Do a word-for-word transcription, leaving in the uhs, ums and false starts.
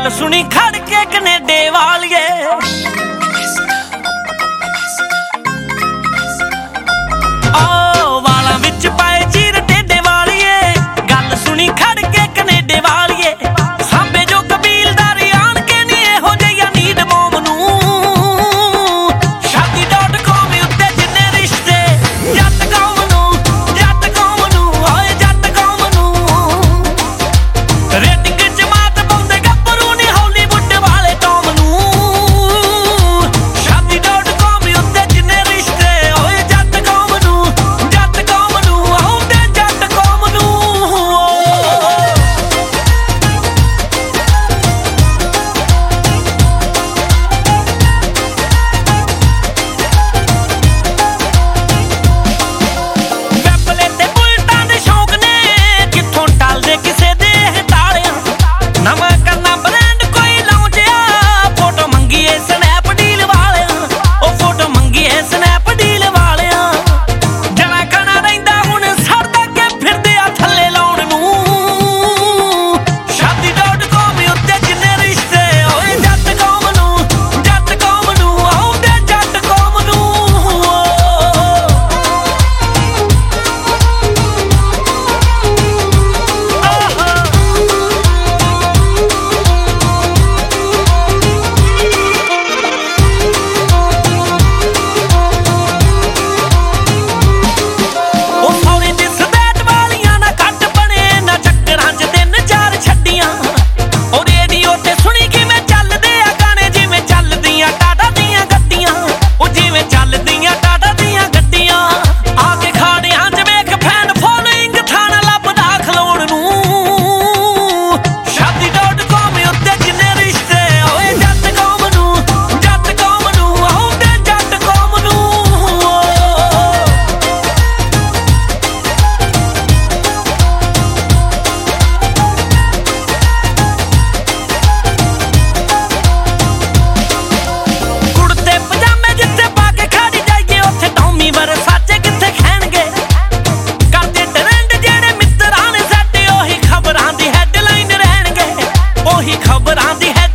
गल सुनी खड़ के कनेडे वालिए ओ वाला विच पाए चीर टेडे वालिए गल सुनी खड़ के कनेडे वालिए साबे जो कबीलदारी आन के नहीं हो जाइया नीड मोम नू शादी डॉट कॉम उत्ते जिन्ने रिश्ते जट कौम नू जट कौम नू ओए जट कौम नू रेटिंग च मात पाउंदे गब्बरू नी हॉलीवुड वाले टॉम नू शादी डॉट कॉम उत्ते जिन्ने रिश्ते ओए जट कौम नू जट कौम नू आउंदे जट कौम नू ਵੈਪਲੇ ਤੇ ਬੁਲਟਾਂ ਦੇ ਸ਼ੌਂਕ ਨੇ ਕਿੱਥੋਂ ਟਲਦੇ ਕਿਸੇ ਦੇ ਹਟਾਲਿਆਂ ਨਵਾਂ ਕਰਨਾ ਬ੍ਰਾਂਡ ਕੋਈ ਲਾਉਂਜਿਆ ਫੋਟੋ ਮੰਗੀਏ ਸਨੈਪਡੀਲ ਵਾਲਿਆਂ ਉਹ ਫੋਟੋ ਮੰਗੀਏ ਸਨੈਪਡੀਲ ਵਾਲਿਆਂ ਜਣਾ ਕਣਾ ਰਹਿੰਦਾ ਹੁਣ ਸਰਦਾ ਕੇ ਫਿਰਦੇ ਆ ਥੱਲੇ ਲਾਉਣ ਨੂੰ ਸ਼ਾਦੀ ਡਾਟ ਕੌਮ ਉੱਤੇ ਜਿੰਨੇ ਰਿਸ਼ਤੇ ਓਏ ਜੱਟ ਕੌਮ ਨੂੰ ਜੱਟ ਕੌਮ ਨੂੰ ਆਉਂਦੇ ਜੱਟ ਕੌਮ ਨੂੰ ਉਹ ਸੌਰੀ ਦੀ ਸਬੈਟ ਵਾਲੀਆਂ ਨਾ ਕੱਟ ਬਣੇ ਨਾ ਚੱਕਰਾਂ 'ਚ ਦਿਨ ਚਾਰ ਛੱਡੀਆਂ ਉਹ ਰੇਡੀਓ ਤੇ ਸੁਣੀ ਕਿਵੇਂ ਚੱਲਦੇ ਆ ਗਾਣੇ ਜਿਵੇਂ ਚੱਲਦੀਆਂ ਟਾਟਾ ਦੀਆਂ ਗੱਡੀਆਂ ਉਹ ਜਿਵੇਂ ਚੱਲਦੀਆਂ ਟਾਟਾ ਦੀਆਂ ਗੱਡੀਆਂ ਆ ਕੇ ਖਾੜਿਆਂ 'ਚ ਵੇਖ ਫੈਨ ਫੋਲੋਇੰਗ ਥਾਣਾ ਲੱਭਦਾ ਖਲੋਣ ਨੂੰ ਸ਼ਾਦੀ ਡਾਟ ਕੌਮ ਉੱਤੇ ਜਿੰਨੇ ਰਿਸ਼ਤੇ ਓਏ ਜੱਟ ਕੌਮ ਨੂੰ ਜੱਟ ਕੌਮ ਨੂੰ ਆਉਂਦੇ ਜੱਟ ਕੌਮ ਨੂੰ ਕੁੜਤੇ ਪਜਾਮੇ ਜਿੱਥੇ ਪਾ ਕੇ ਖੜੀ ਜਾਈਏ ਉੱਥੇ ਟੌਮੀ ਵਰਸਾਚੇ ਕਿੱਥੇ ਖੈਣਗੇ ਕਰਦੇ ਟ੍ਰੈਂਡ ਜਿਹੜੇ ਮਿੱਤਰਾਂ ਨੇ ਸਾਡੇ ਉਹੀ ਖਬਰਾਂ ਦੀ ਹੈਡਲਾਈਨ ਰਹਿਣਗੇ ਉਹੀ ਖਬਰਾਂ ਦੀ ਹੈਡ